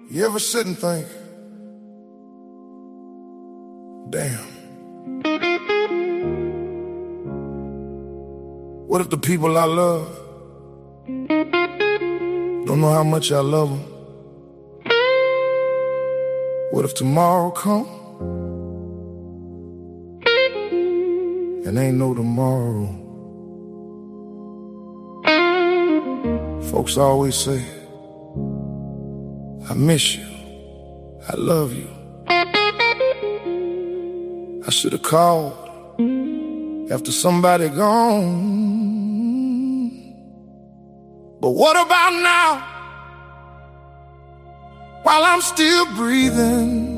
You ever sit and think, damn, what if the people I love don't know how much I love them? What if tomorrow come and ain't no tomorrow? Folks always say, I miss you, I love you. I should have called after somebody gone. But what about now, while I'm still breathing?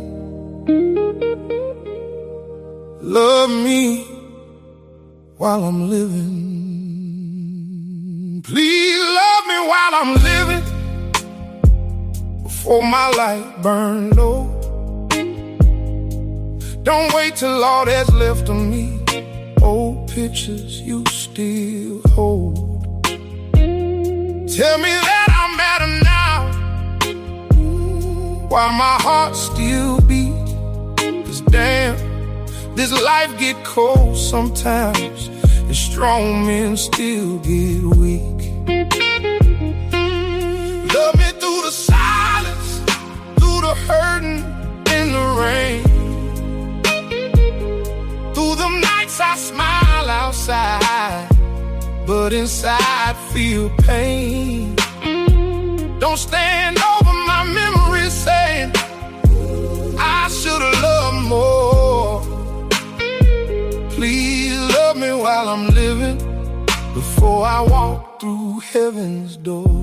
Love me while I'm living. Please love me while I'm living, before my light burn low. Don't wait till all that's left of me, old pictures you still hold. Tell me that I'm better now, while my heart still beats. 'Cause damn, this life get cold sometimes, and strong men still get weak. Love me through the silence, through the hurting and the rain. Through the nights I smile outside, but inside feel pain. Don't stand over my memories saying I should've loved more. Please love me while I'm living, before I walk through heaven's door.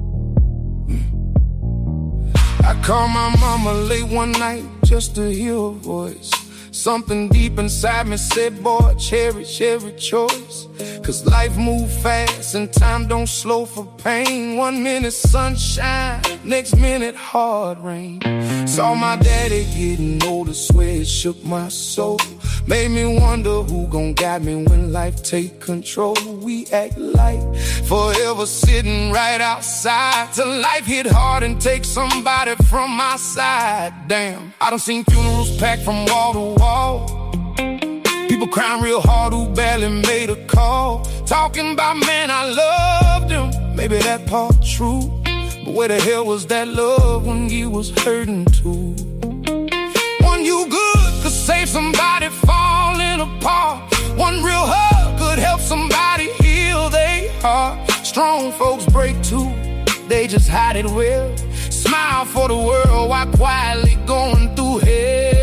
I called my mama late one night just to hear her voice. Something deep inside me said, boy, cherish every choice. 'Cause life move fast and time don't slow for pain. 1 minute sunshine, next minute hard rain. Saw my daddy getting older, swear it shook my soul. Made me wonder who gon' guide me when life take control. We act like forever sitting right outside, till life hit hard and take somebody from my side. Damn, I done seen funerals packed from wall to wall. People crying real hard who barely made a call. Talking about, man, I loved him. Maybe that part true, but where the hell was that love when you was hurting too? When you good could save somebody falling apart. One real hug could help somebody heal their heart. Strong folks break too, they just hide it well. Smile for the world while quietly going through hell.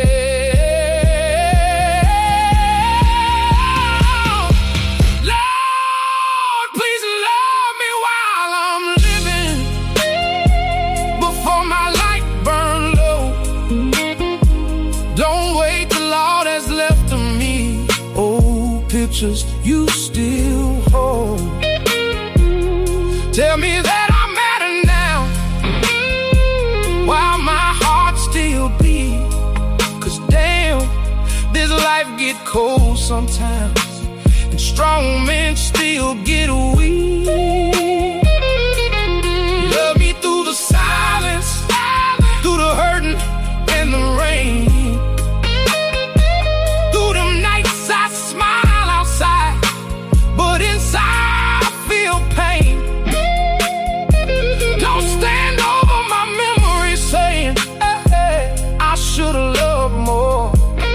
Pictures you still hold. Tell me that I'm matter now, while my heart still beats. 'Cause damn, this life get cold sometimes, and strong men still get weak. Love me through the silence, through the hurting and the rain. Through them nights I smile outside, but inside I feel pain. Don't stand over my memory saying, hey, I should've loved more.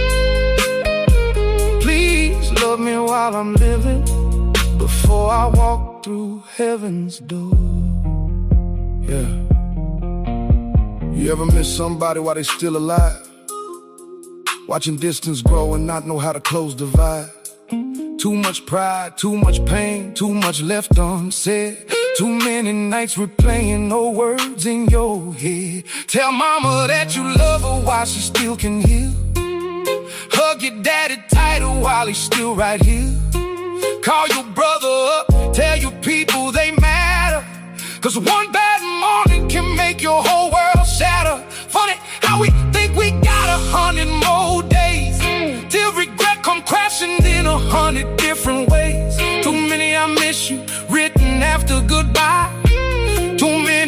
Please love me while I'm living, before I walk through heaven's door. Yeah. You ever miss somebody while they still alive? Watching distance grow and not know how to close the divide. Too much pride, too much pain, too much left unsaid. Too many nights replaying old words in your head. Tell mama that you love her while she still can hear. Hug your daddy tighter while he's still right here. Call your brother up, tell your people they matter. 'Cause one bad morning can make your whole world shatter. Funny how we think we got 100 more days, till regret come crashing in 100 different ways. Too many I miss you, written after goodbye. Too many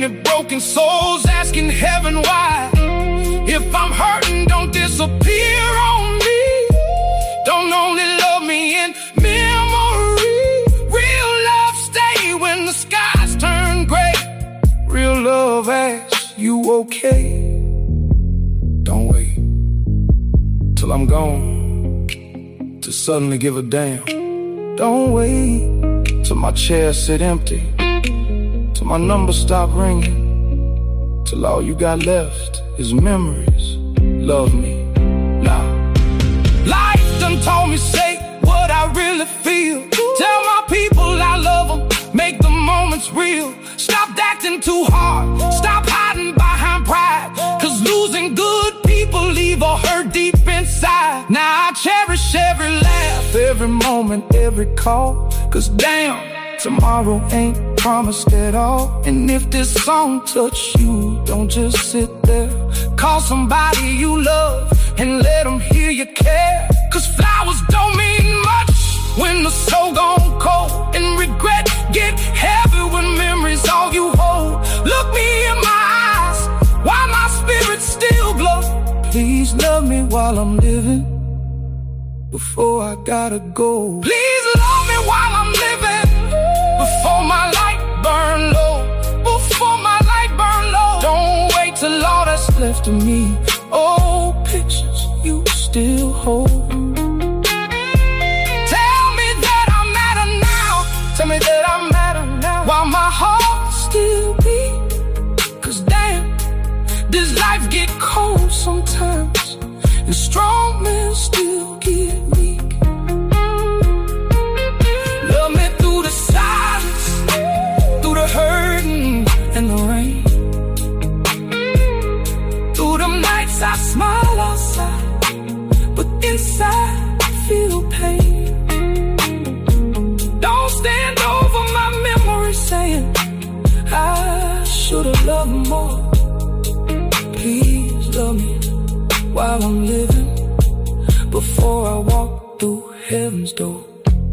many broken souls asking heaven why. If I'm hurting, don't disappear on me. Don't only love me in memory. Real love stay when the skies turn gray. Real love asks you okay. Don't wait till I'm gone to suddenly give a damn. Don't wait till my chair sit empty, till my number stop ringing, till all you got left is memories. Love me now. Life done told me say what I really feel. Tell my people I love them, make the moments real. Stop acting too hard, stop hiding behind pride, cause losing good people leave a hurt deep inside. Now I cherish every laugh, every moment, every call, cause damn, tomorrow ain't promised at all. And if this song touch you, don't just sit there. Call somebody you love and let them hear you care. Cause flowers don't mean much when the soul gone cold, and regret get heavy when memories all you hold. Look me in my eyes while my spirit still glows. Please love me while I'm living, before I gotta go. Please love me while I'm living, before my light burn low. Before my light burn low. Don't wait till all that's left of me. Old pictures you still hold. Tell me that I matter now. Tell me that I matter now, while my heart still beat. Cause damn, this life get cold sometimes, and strong men still get weak. Love me through the silence, through the hurting and the rain. Through the nights I smile outside, but inside I feel pain. Don't stand over my memory saying I should've loved more. Please love me while I'm living, before I walk through heaven's door.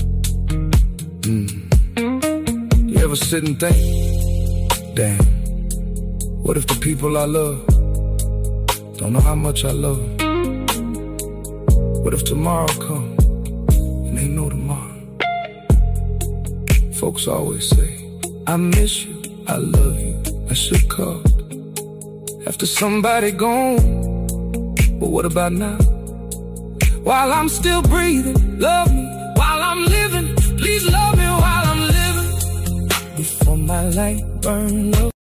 You ever sit and think, damn, what if the people I love don't know how much I love them? What if tomorrow comes and ain't no tomorrow? Folks always say, I miss you, I love you, I should call after somebody gone. But what about now? While I'm still breathing, love me while I'm living. Please love me while I'm living, before my light burn low.